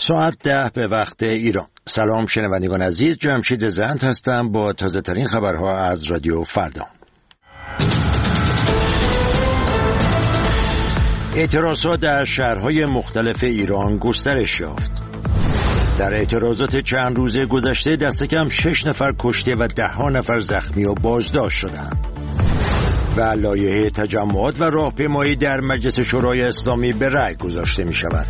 ساعت 10 به وقت ایران. سلام شنوندگان عزیز، جمشید زند هستم با تازه ترین خبرها از رادیو فردا. اعتراضات در شهرهای مختلف ایران گسترش یافت. در اعتراضات چند روزه گذشته دست کم 6 نفر کشته و 10 نفر زخمی و بازداشت شدند. و لایحه تجمعات و راهپیمایی در مجلس شورای اسلامی به رأی گذاشته می شود.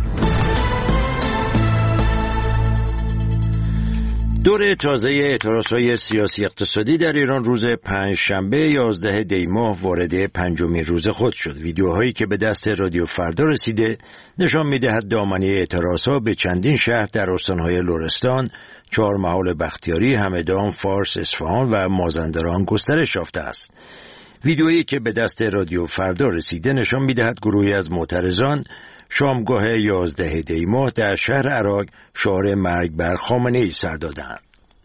دور تازه اعتراضهای سیاسی اقتصادی در ایران روز پنجشنبه 11 دی ماه وارد پنجمین روز خود شد. ویدیوهایی که به دست رادیو فردا رسیده نشان می‌دهد دامنه اعتراضها به چندین شهر در استان‌های لرستان، چهارمحال بختیاری، همدان، فارس، اصفهان و مازندران گسترش یافته است. ویدیویی که به دست رادیو فردا رسیده نشان می‌دهد گروهی از معترضان شامگاه 11 دی ماه در شهر عراق شعار مرگ بر خامنه‌ای سر دادند.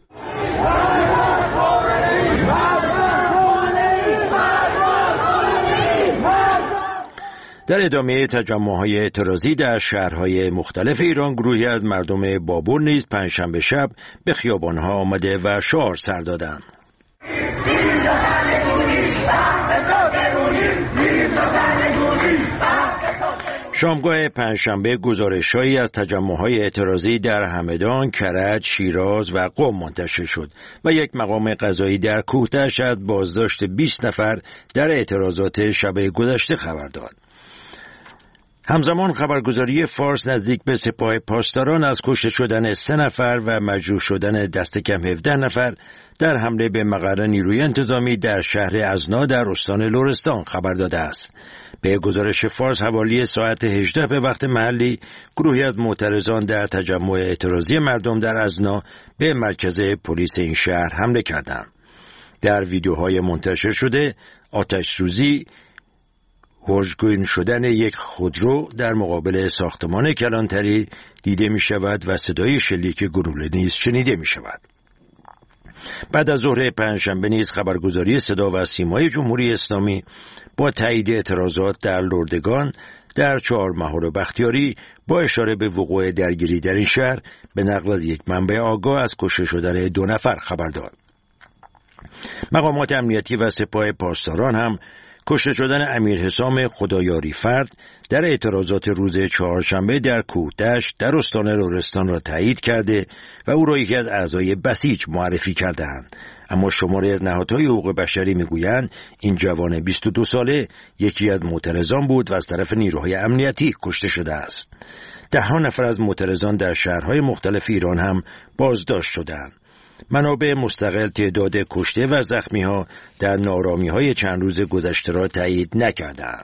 در ادامه تجمع‌های اعتراضی در شهرهای مختلف ایران گروهی از مردم بابل نیز پنجشنبه شب به خیابان‌ها آمده و شعار سر دادند. شامگاه پنجشنبه گزارش‌هایی از تجمع‌های اعتراضی در همدان، کرج، شیراز و قم منتشر شد و یک مقام قضایی در کوهتش از بازداشت 20 نفر در اعتراضات شب گذشته خبر داد. همزمان خبرگزاری فارس نزدیک به سپاه پاسداران از کشته شدن 3 نفر و مجروح شدن دست کم 17 نفر در حمله به مقر نیروی انتظامی در شهر ازنا در استان لرستان خبر داده است. به گزارش فارس حوالی ساعت 18 به وقت محلی گروهی از معترضان در تجمع اعتراضی مردم در ازنا به مرکز پلیس این شهر حمله کردند. در ویدیوهای منتشر شده آتش سوزی، هوشگون شدن یک خودرو در مقابل ساختمان کلانتری دیده می شود و صدای شلیک گلوله نیز شنیده می شود. بعد از ظهر پنجشنبه نیز خبرگزاری صدا و سیمای جمهوری اسلامی با تایید اعتراضات در لردگان در چهارمحال و بختیاری با اشاره به وقوع درگیری در این شهر به نقل از یک منبع آگاه از کشته شدن 2 نفر خبر داد. مقامات امنیتی و سپاه پاسداران هم کشته شدن امیر حسام خدایاری فرد در اعتراضات روز چهارشنبه در کوهتش در استان لرستان را تایید کرده و او را یکی از اعضای بسیج معرفی کرده‌اند. اما شماری از نهادهای حقوق بشری میگویند این جوان 22 ساله یکی از معترضان بود و از طرف نیروهای امنیتی کشته شده است. 10 نفر از معترضان در شهرهای مختلف ایران هم بازداشت شدند. منابع مستقل تعداد کشته و زخمی‌ها در نارامی‌های چند روز گذشته را تایید نکردند.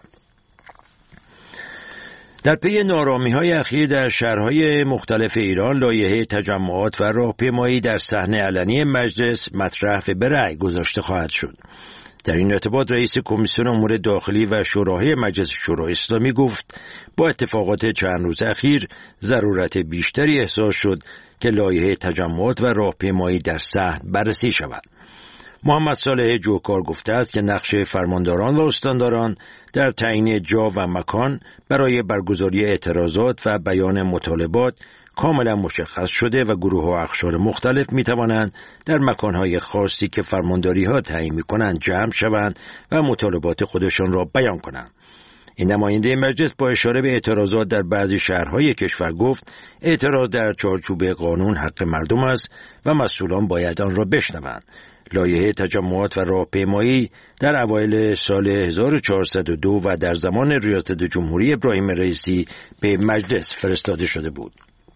در پی نارامی‌های اخیر در شهرهای مختلف ایران لایحه تجمعات و راهپیمایی در صحنه علنی مجلس مطرح و به رأی گذاشته خواهد شد. در این ارتباط رئیس کمیسیون امور داخلی و شورای مجلس شورای اسلامی گفت با اتفاقات چند روز اخیر ضرورت بیشتری احساس شد که لایحه تجمعات و راهپیمایی در صحن بررسی شود. محمد صالح جوکار گفته است که نقش فرمانداران و استانداران در تعیین جا و مکان برای برگزاری اعتراضات و بیان مطالبات کاملا مشخص شده و گروه و اقشار مختلف می توانند در مکانهای خاصی که فرمانداری ها تعیین می کنند جمع شوند و مطالبات خودشان را بیان کنند. این نماینده مجلس با اشاره به اعتراضات در بعضی شهرهای کشور گفت اعتراض در چارچوب قانون حق مردم است و مسئولان باید آن را بشنوند. لایحه تجمعات و راهپیمایی در اوایل سال 1402 و در زمان ریاست جمهوری ابراهیم رئیسی به مجلس فرستاده شده بود.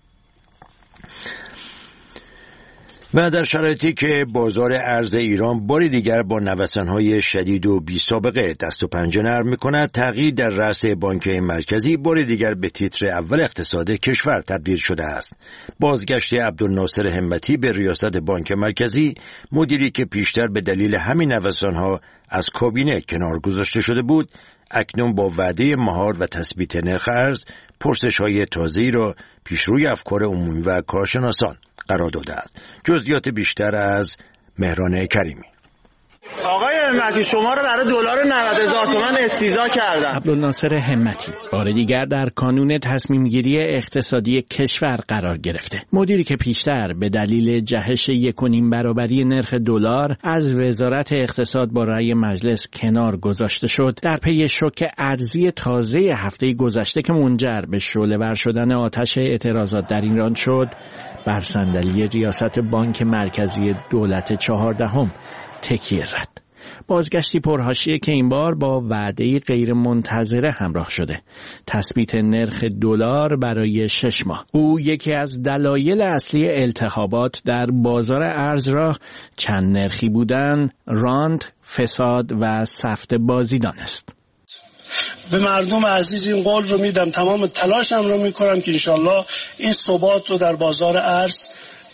و در شرایطی که بازار ارز ایران باری دیگر با نوسان‌های شدید و بی‌سابقه دست و پنجه نرم می‌کند، تغییر در رأس بانک مرکزی باری دیگر به تیتر اول اقتصاد کشور تبدیل شده است. بازگشت عبدالناصر همتی به ریاست بانک مرکزی، مدیری که پیشتر به دلیل همین نوسان‌ها از کابینه کنار گذاشته شده بود، اکنون با وعده مهار و تثبیت نرخ ارز پرسش‌های تازه‌ای را پیشروی افکار عمومی و کارشناسان قرار داده است. جزئیات بیشتر از مهران کریمی. آقای همتی شما رو برای دلار 90,000 تومان استیضاح کردن. عبدالناصر همتی بار دیگر در کانون تصمیم گیری اقتصادی کشور قرار گرفته. مدیری که پیشتر به دلیل جهش 1.5 برابری نرخ دلار از وزارت اقتصاد با رأی مجلس کنار گذاشته شد، در پی شوک ارزی تازه هفته گذشته که منجر به شعله‌ور شدن آتش اعتراضات در ایران شد، بر صندلی ریاست بانک مرکزی دولت 14 تکیه زد. بازگشتی پرحاشیه که این بار با وعده‌ای غیر منتظره همراه شده: تثبیت نرخ دلار برای 6 ماه. او یکی از دلایل اصلی التهابات در بازار ارز را چند نرخی بودن، رانت، فساد و سفت بازی دانست. به مردم عزیز این قول رو میدم، تمام تلاشم رو میکنم که انشالله این ثبات رو در بازار ارز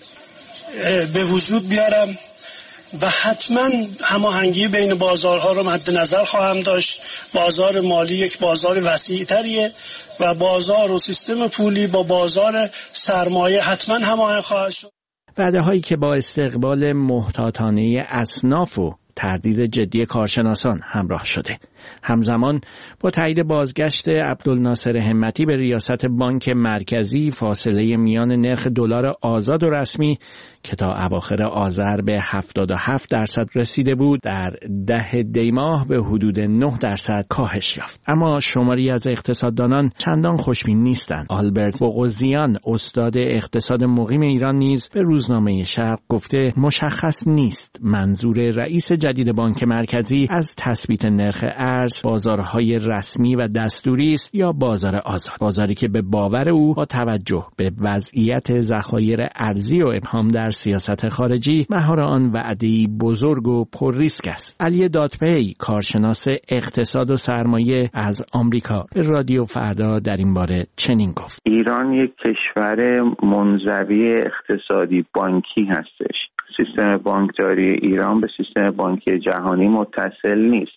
به وجود بیارم و حتما هماهنگی بین بازارها رو مد نظر خواهم داشت. بازار مالی یک بازار وسیع‌تریه و بازار و سیستم پولی با بازار سرمایه حتما هماهنگ خواهد شد. وعده‌هایی که با استقبال محتاطانه اصناف و تردید جدی کارشناسان همراه شده. همزمان با تایید بازگشت عبدالناصر همتی به ریاست بانک مرکزی، فاصله میان نرخ دلار آزاد و رسمی که تا اواخر آذر به 77% رسیده بود، در 10 دی ماه به حدود 9% کاهش یافت. اما شماری از اقتصاددانان چندان خوشبین نیستند. آلبرت بغوزیان، استاد اقتصاد مقیم ایران، نیز به روزنامه شرق گفته مشخص نیست منظور رئیس جدید بانک مرکزی از تثبیت نرخ ارز بازارهای رسمی و دستوری است یا بازار آزاد، بازاری که به باور او با توجه به وضعیت ذخایر ارزی و ابهام در سیاست خارجی مهار آن وعده‌ای بزرگ و پر ریسک است. علی دادپی، کارشناس اقتصاد و سرمایه از آمریکا، به رادیو فردا در این باره چنین گفت: ایران یک کشور منزوی اقتصادی بانکی هستش. سیستم بانکداری ایران به سیستم بانکی جهانی متصل نیست.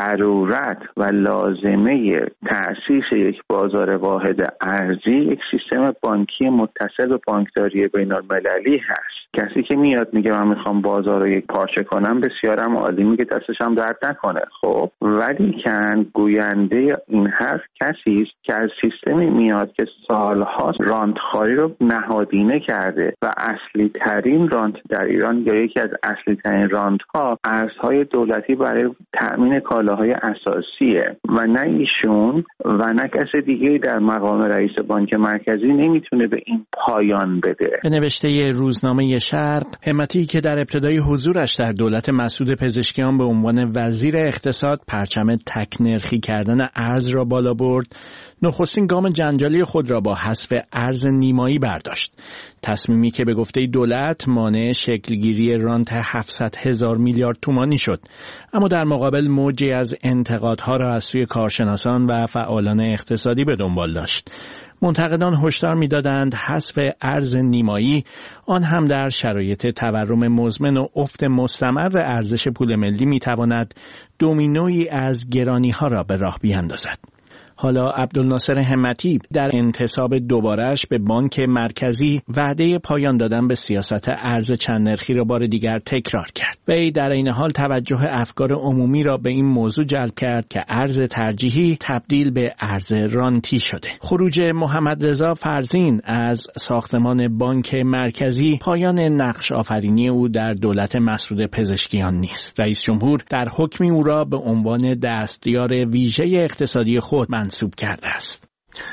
ضرورت و لازمه تأسیس یک بازار واحد ارزی یک سیستم بانکی متصل به بانکداری بین‌المللی هست. کسی که میاد میگه من میخوام بازار رو یک پارچه کنم، بسیارم عالی، میگه دستش هم درد نکنه. خب ولی کن گوینده این حرف کسی است که از سیستمی میاد که سالها رانتخواری رو نهادینه کرده و اصلی ترین رانت در ایران یا یکی از اصلی ترین رانت ها ارزهای دولتی برای تأمین کالاهای اساسیه و نه ایشون و نه کس دیگه در مقام رئیس بانک مرکزی نمیتونه به این پایان بده. به نوشته روزنامه شرق، همتی که در ابتدای حضورش در دولت مسعود پزشکیان به عنوان وزیر اقتصاد پرچم تک‌نرخی کردن ارز را بالا برد، نخستین گام جنجالی خود را با حذف ارز نیمایی برداشت. تصمیمی که به گفته دولت مانع شکلگیری رانت 700,000 میلیارد تومانی شد، اما در مقابل موجی از انتقادها را از سوی کارشناسان و فعالان اقتصادی به دنبال داشت. منتقدان هشدار می‌دادند حذف ارز نیمایی، آن هم در شرایط تورم مزمن و افت مستمر ارزش پول ملی، می‌تواند دومینویی از گرانی‌ها را به راه بیاندازد. حالا عبدالناصر همتی در انتصاب دوباره‌اش به بانک مرکزی وعده پایان دادن به سیاست ارز چند نرخی را بار دیگر تکرار کرد. وی در این حال توجه افکار عمومی را به این موضوع جلب کرد که ارز ترجیحی تبدیل به ارز رانتی شده. خروج محمد رضا فرزین از ساختمان بانک مرکزی پایان نقش آفرینی او در دولت مسعود پزشکیان نیست. رئیس جمهور در حکمی او را به عنوان دستیار ویژه اقتصادی خود منصوب کرده است.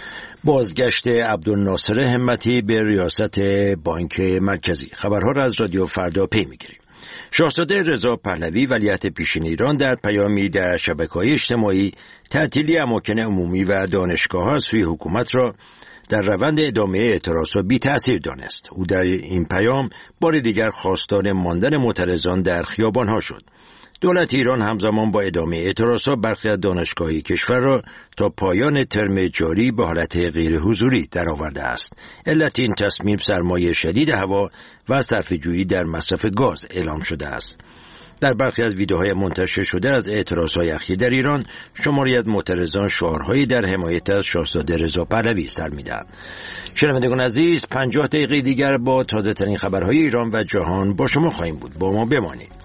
بازگشت عبدالناصر همتی به ریاست بانک مرکزی. خبرها را از رادیو فردا پی می‌گیریم. شاهزاده رضا پهلوی ولیعهد پیشین ایران در پیامی در شبکه‌های اجتماعی تعطیلی اماکن عمومی و دانشگاه‌ها از سوی حکومت را در روند ادامه اعتراضات بی تأثیر دانست. او در این پیام بار دیگر خواستار ماندن معترضان در خیابان‌ها شد. دولت ایران همزمان با ادامه اعتراضات برخی از دانشگاه‌های کشور را تا پایان ترم جاری به حالت غیر حضوری درآورده است. علت این تصمیم سرمایه شدید هوا و صرفه‌جویی در مصرف گاز اعلام شده است. در برخی از ویدیوهای منتشر شده از اعتراضهای اخیر در ایران، شماری از معترضان شعارهایی در حمایت از شاهزاده رضا پهلوی سر می‌دهند. شنوندگان عزیز، 50 دقیقه دیگر با تازه‌ترین خبرهای ایران و جهان با شما خواهیم بود. با ما بمانید.